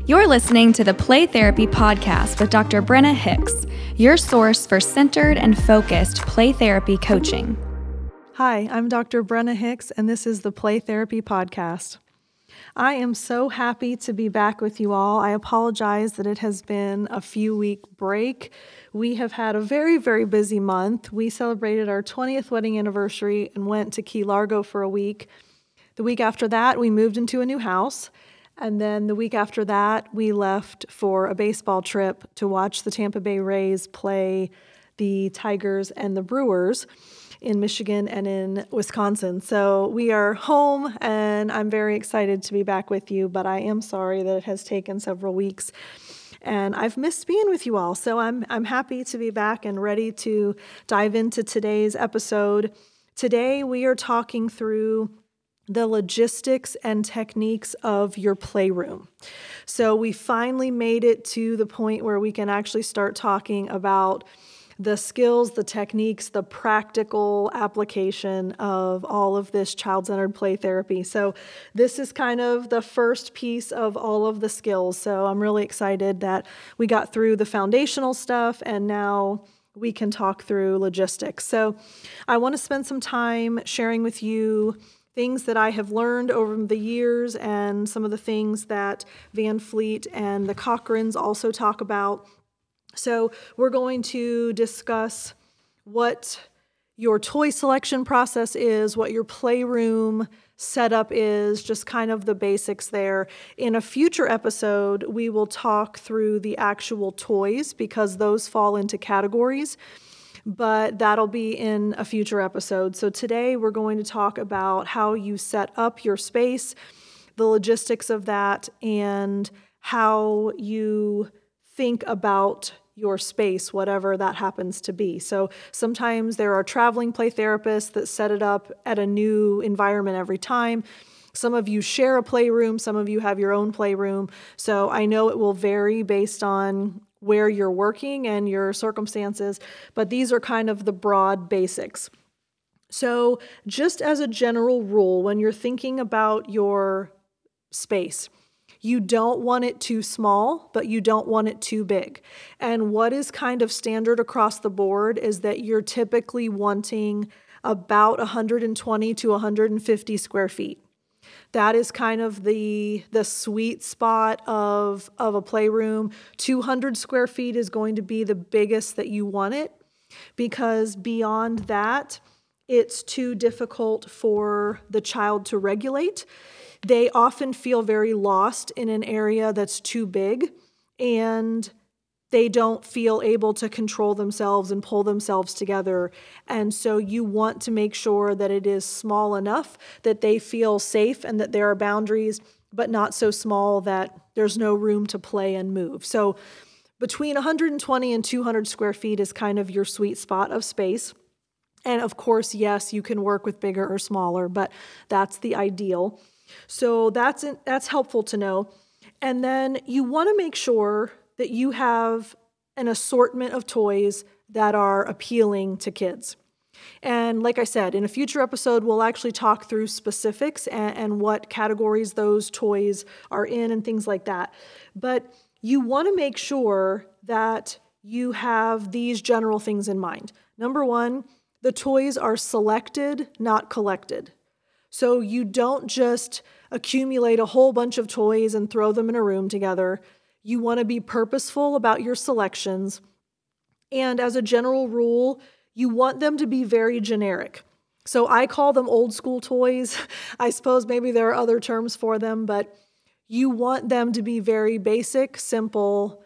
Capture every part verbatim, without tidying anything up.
You're listening to the Play Therapy Podcast with Doctor Brenna Hicks, your source for centered and focused play therapy coaching. Hi, I'm Doctor Brenna Hicks, and this is the Play Therapy Podcast. I am so happy to be back with you all. I apologize that it has been a few week break. We have had a very, very busy month. We celebrated our twentieth wedding anniversary and went to Key Largo for a week. The week after that, we moved into a new house. And then the week after that, we left for a baseball trip to watch the Tampa Bay Rays play the Tigers and the Brewers in Michigan and in Wisconsin. So we are home, and I'm very excited to be back with you, but I am sorry that it has taken several weeks. And I've missed being with you all, so I'm I'm happy to be back and ready to dive into today's episode. Today, we are talking through the logistics and techniques of your playroom. So we finally made it to the point where we can actually start talking about the skills, the techniques, the practical application of all of this child-centered play therapy. So this is kind of the first piece of all of the skills. So I'm really excited that we got through the foundational stuff and now we can talk through logistics. So I want to spend some time sharing with you things that I have learned over the years and some of the things that Van Fleet and the Cochrans also talk about. So we're going to discuss what your toy selection process is, what your playroom setup is, just kind of the basics there. In a future episode, we will talk through the actual toys because those fall into categories. But that'll be in a future episode. So today we're going to talk about how you set up your space, the logistics of that, and how you think about your space, whatever that happens to be. So sometimes there are traveling play therapists that set it up at a new environment every time. Some of you share a playroom, some of you have your own playroom. So I know it will vary based on where you're working and your circumstances, but these are kind of the broad basics. So just as a general rule, when you're thinking about your space, you don't want it too small, but you don't want it too big. And what is kind of standard across the board is that you're typically wanting about one hundred twenty to one hundred fifty square feet. That is kind of the the sweet spot of, of a playroom. two hundred square feet is going to be the biggest that you want it, because beyond that, it's too difficult for the child to regulate. They often feel very lost in an area that's too big, and they don't feel able to control themselves and pull themselves together. And so you want to make sure that it is small enough that they feel safe and that there are boundaries, but not so small that there's no room to play and move. So between one hundred twenty and two hundred square feet is kind of your sweet spot of space. And of course, yes, you can work with bigger or smaller, but that's the ideal. So that's that's helpful to know. And then you want to make sure that you have an assortment of toys that are appealing to kids. And like I said, in a future episode, we'll actually talk through specifics and, and what categories those toys are in and things like that. But you want to make sure that you have these general things in mind. Number one, the toys are selected, not collected. So you don't just accumulate a whole bunch of toys and throw them in a room together. You want to be purposeful about your selections. And as a general rule, you want them to be very generic. So I call them old school toys. I suppose maybe there are other terms for them, but you want them to be very basic, simple,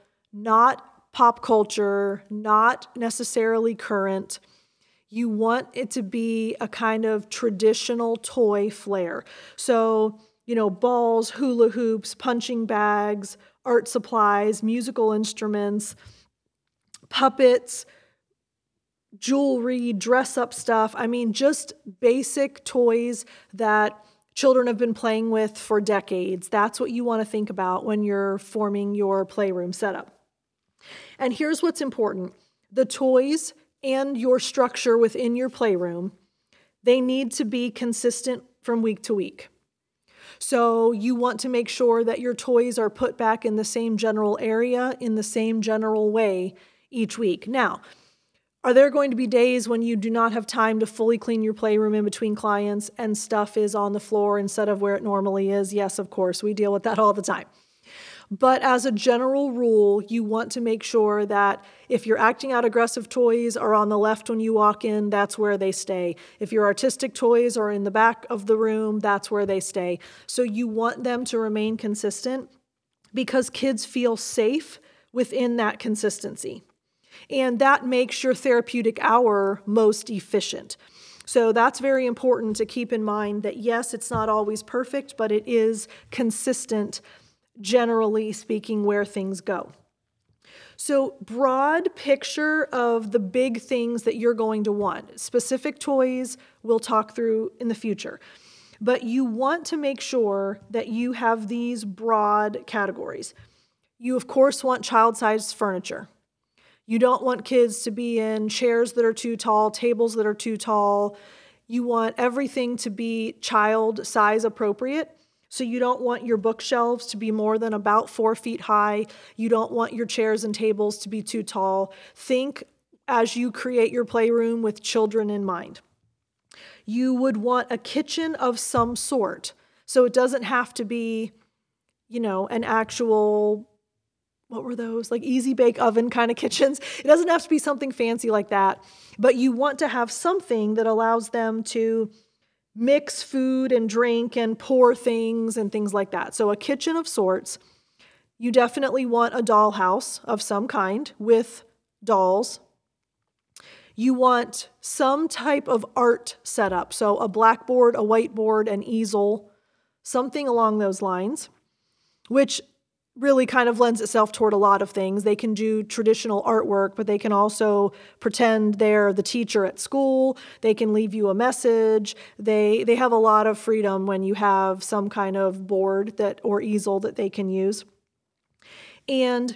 not pop culture, not necessarily current. You want it to be a kind of traditional toy flair. So, you know, balls, hula hoops, punching bags, art supplies, musical instruments, puppets, jewelry, dress-up stuff. I mean, just basic toys that children have been playing with for decades. That's what you want to think about when you're forming your playroom setup. And here's what's important. The toys and your structure within your playroom, they need to be consistent from week to week. So you want to make sure that your toys are put back in the same general area in the same general way each week. Now, are there going to be days when you do not have time to fully clean your playroom in between clients and stuff is on the floor instead of where it normally is? Yes, of course, we deal with that all the time. But as a general rule, you want to make sure that if your acting out aggressive toys are on the left when you walk in, that's where they stay. If your artistic toys are in the back of the room, that's where they stay. So you want them to remain consistent because kids feel safe within that consistency. And that makes your therapeutic hour most efficient. So that's very important to keep in mind that yes, it's not always perfect, but it is consistent, generally speaking, where things go. So broad picture of the big things that you're going to want. Specific toys we'll talk through in the future. But you want to make sure that you have these broad categories. You, of course, want child-sized furniture. You don't want kids to be in chairs that are too tall, tables that are too tall. You want everything to be child size appropriate. So you don't want your bookshelves to be more than about four feet high. You don't want your chairs and tables to be too tall. Think as you create your playroom with children in mind. You would want a kitchen of some sort. So it doesn't have to be, you know, an actual, what were those? Like easy bake oven kind of kitchens. It doesn't have to be something fancy like that, but you want to have something that allows them to mix food and drink and pour things and things like that. So a kitchen of sorts. You definitely want a dollhouse of some kind with dolls. You want some type of art setup. So a blackboard, a whiteboard, an easel, something along those lines, which really kind of lends itself toward a lot of things. They can do traditional artwork, but they can also pretend they're the teacher at school. They can leave you a message. They they have a lot of freedom when you have some kind of board that or easel that they can use. And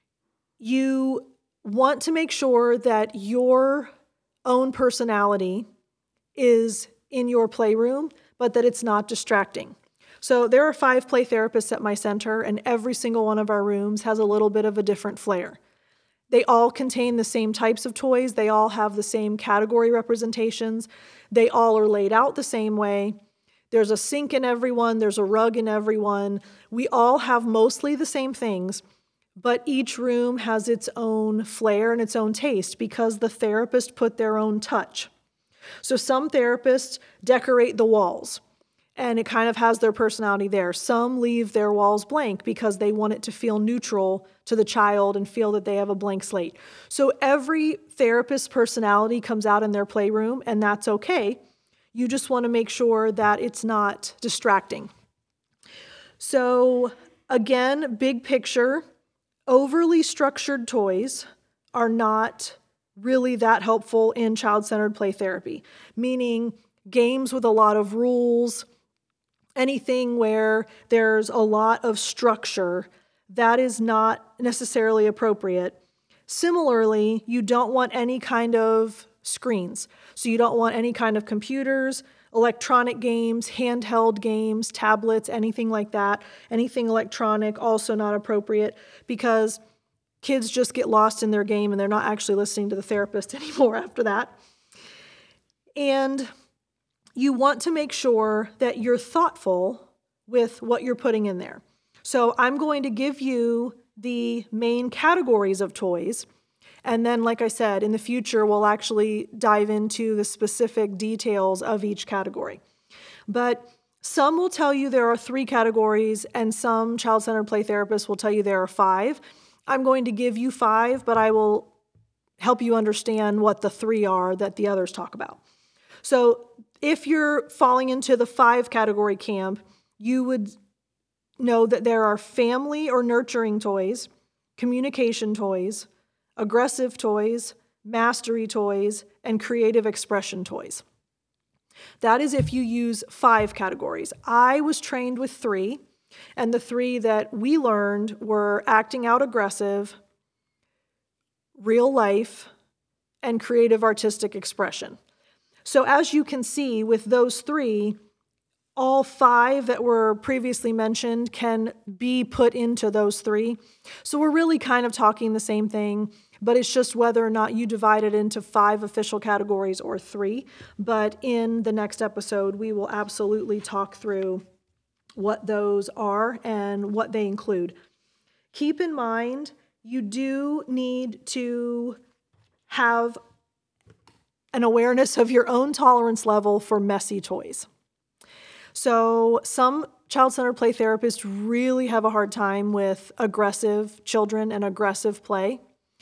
you want to make sure that your own personality is in your playroom, but that it's not distracting. So there are five play therapists at my center, and every single one of our rooms has a little bit of a different flair. They all contain the same types of toys. They all have the same category representations. They all are laid out the same way. There's a sink in everyone. There's a rug in everyone. We all have mostly the same things, but each room has its own flair and its own taste because the therapist put their own touch. So some therapists decorate the walls, and it kind of has their personality there. Some leave their walls blank because they want it to feel neutral to the child and feel that they have a blank slate. So every therapist's personality comes out in their playroom, and that's okay. You just want to make sure that it's not distracting. So again, big picture, overly structured toys are not really that helpful in child-centered play therapy, meaning games with a lot of rules, anything where there's a lot of structure, that is not necessarily appropriate. Similarly, you don't want any kind of screens. So you don't want any kind of computers, electronic games, handheld games, tablets, anything like that. Anything electronic, also not appropriate because kids just get lost in their game and they're not actually listening to the therapist anymore after that. And you want to make sure that you're thoughtful with what you're putting in there. So I'm going to give you the main categories of toys. And then, like I said, in the future, we'll actually dive into the specific details of each category. But some will tell you there are three categories, and some child-centered play therapists will tell you there are five. I'm going to give you five, but I will help you understand what the three are that the others talk about. So if you're falling into the five category camp, you would know that there are family or nurturing toys, communication toys, aggressive toys, mastery toys, and creative expression toys. That is if you use five categories. I was trained with three, and the three that we learned were acting out aggressive, real life, and creative artistic expression. So as you can see, with those three, all five that were previously mentioned can be put into those three. So we're really kind of talking the same thing, but it's just whether or not you divide it into five official categories or three. But in the next episode, we will absolutely talk through what those are and what they include. Keep in mind, you do need to have an awareness of your own tolerance level for messy toys. So some child-centered play therapists really have a hard time with aggressive children and aggressive play.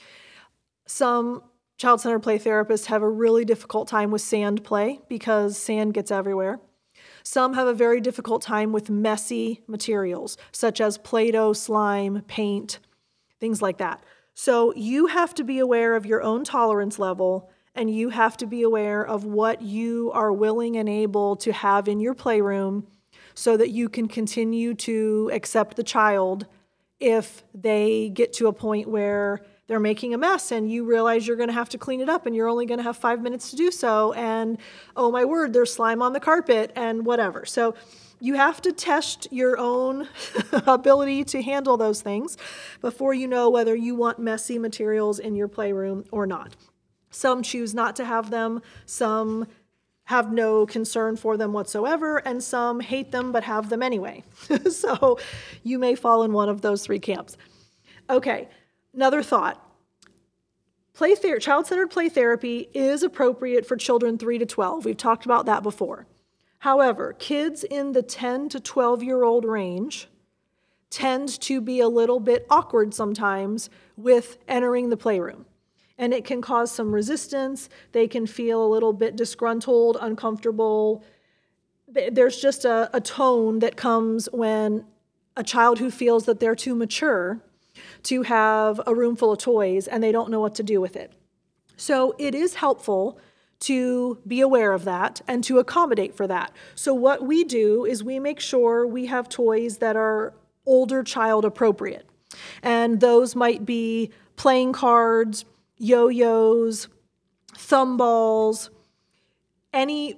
Some child-centered play therapists have a really difficult time with sand play because sand gets everywhere. Some have a very difficult time with messy materials, such as Play-Doh, slime, paint, things like that. So you have to be aware of your own tolerance level, and you have to be aware of what you are willing and able to have in your playroom so that you can continue to accept the child if they get to a point where they're making a mess and you realize you're going to have to clean it up and you're only going to have five minutes to do so. And oh my word, there's slime on the carpet and whatever. So you have to test your own ability to handle those things before you know whether you want messy materials in your playroom or not. Some choose not to have them, some have no concern for them whatsoever, and some hate them but have them anyway. So you may fall in one of those three camps. Okay, another thought. Play ther- child-centered play therapy is appropriate for children three to twelve. We've talked about that before. However, kids in the ten to twelve-year-old range tend to be a little bit awkward sometimes with entering the playroom. And it can cause some resistance. They can feel a little bit disgruntled, uncomfortable. There's just a, a tone that comes when a child who feels that they're too mature to have a room full of toys and they don't know what to do with it. So it is helpful to be aware of that and to accommodate for that. So what we do is we make sure we have toys that are older child appropriate. And those might be playing cards, yo-yos, thumb balls, any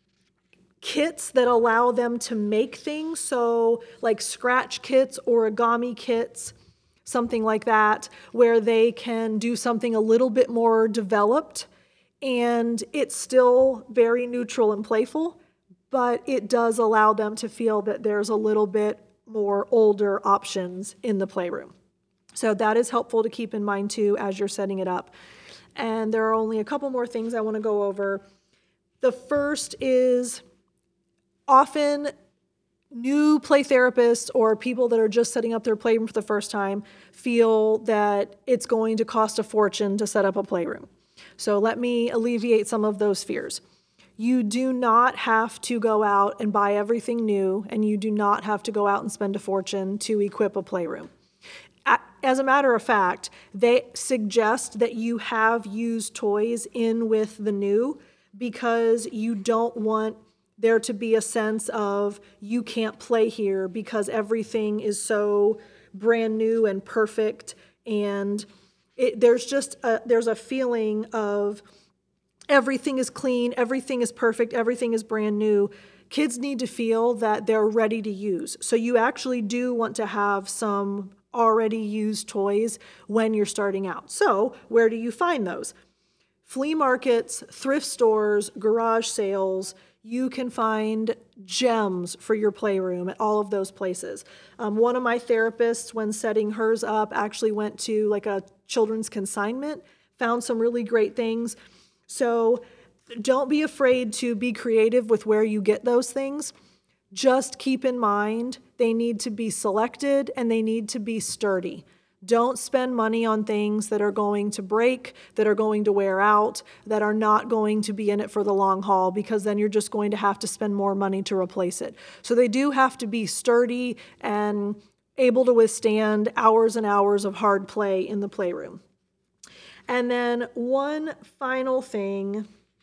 kits that allow them to make things. So like scratch kits, origami kits, something like that, where they can do something a little bit more developed and it's still very neutral and playful, but it does allow them to feel that there's a little bit more older options in the playroom. So that is helpful to keep in mind too as you're setting it up. And there are only a couple more things I want to go over. The first is often new play therapists or people that are just setting up their playroom for the first time feel that it's going to cost a fortune to set up a playroom. So let me alleviate some of those fears. You do not have to go out and buy everything new, and you do not have to go out and spend a fortune to equip a playroom. As a matter of fact, they suggest that you have used toys in with the new because you don't want there to be a sense of you can't play here because everything is so brand new and perfect, and it, there's just a, there's a feeling of everything is clean, everything is perfect, everything is brand new. Kids need to feel that they're ready to use. So you actually do want to have some already used toys when you're starting out. So where do you find those? Flea markets, thrift stores, garage sales. You can find gems for your playroom at all of those places. Um, one of my therapists, when setting hers up, actually went to like a children's consignment, found some really great things. So don't be afraid to be creative with where you get those things. Just keep in mind they need to be selected and they need to be sturdy. Don't spend money on things that are going to break, that are going to wear out, that are not going to be in it for the long haul, because then you're just going to have to spend more money to replace it. So they do have to be sturdy and able to withstand hours and hours of hard play in the playroom. And then one final thing.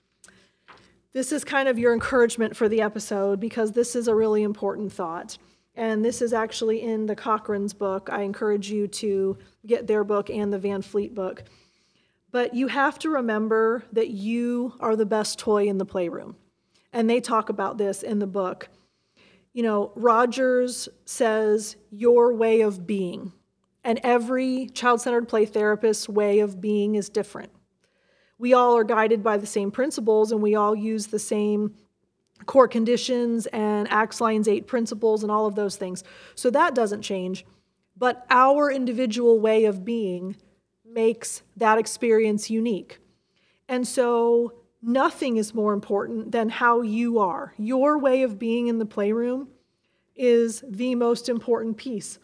This is kind of your encouragement for the episode because this is a really important thought. And this is actually in the Cochran's book. I encourage you to get their book and the Van Fleet book. But you have to remember that you are the best toy in the playroom. And they talk about this in the book. you know, Rogers says your way of being, and every child-centered play therapist's way of being is different. We all are guided by the same principles, and we all use the same core conditions and Acts Lines eight principles and all of those things. So that doesn't change. But our individual way of being makes that experience unique. And so nothing is more important than how you are. Your way of being in the playroom is the most important piece.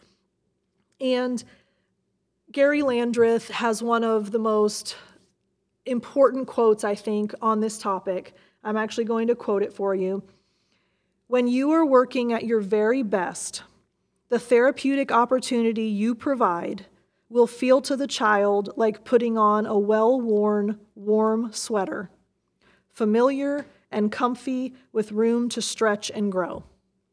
And Gary Landreth has one of the most important quotes, I think, on this topic. I'm actually going to quote it for you. When you are working at your very best, the therapeutic opportunity you provide will feel to the child like putting on a well-worn, warm sweater, familiar and comfy with room to stretch and grow.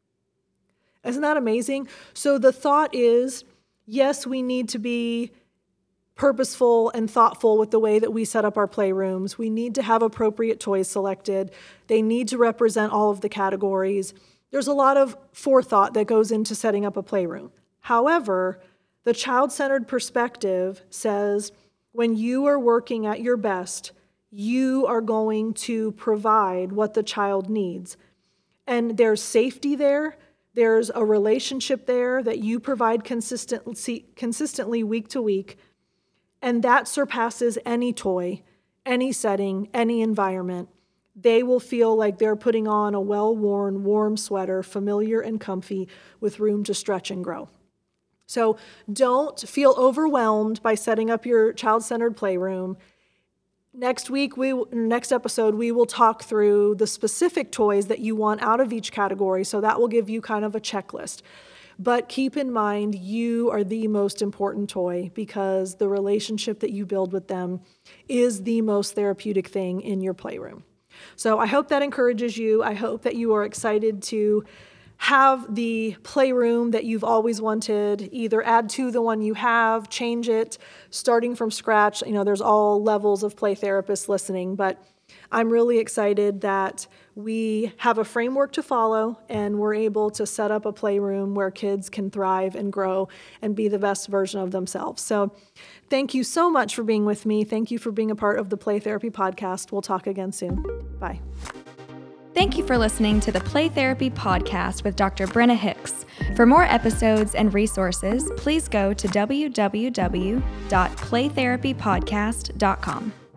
Isn't that amazing? So the thought is, yes, we need to be purposeful and thoughtful with the way that we set up our playrooms. We need to have appropriate toys selected. They need to represent all of the categories. There's a lot of forethought that goes into setting up a playroom. However, the child-centered perspective says when you are working at your best, you are going to provide what the child needs. And there's safety there. There's a relationship there that you provide consistently, consistently week to week. And that surpasses any toy, any setting, any environment. They will feel like they're putting on a well-worn, warm sweater, familiar and comfy, with room to stretch and grow. So don't feel overwhelmed by setting up your child-centered playroom. Next week, we next episode, we will talk through the specific toys that you want out of each category, so that will give you kind of a checklist. But keep in mind, you are the most important toy because the relationship that you build with them is the most therapeutic thing in your playroom. So I hope that encourages you. I hope that you are excited to have the playroom that you've always wanted, either add to the one you have, change it, starting from scratch. You know, there's all levels of play therapists listening, but I'm really excited that we have a framework to follow and we're able to set up a playroom where kids can thrive and grow and be the best version of themselves. So thank you so much for being with me. Thank you for being a part of the Play Therapy Podcast. We'll talk again soon. Bye. Thank you for listening to the Play Therapy Podcast with Doctor Brenna Hicks. For more episodes and resources, please go to w w w dot play therapy podcast dot com.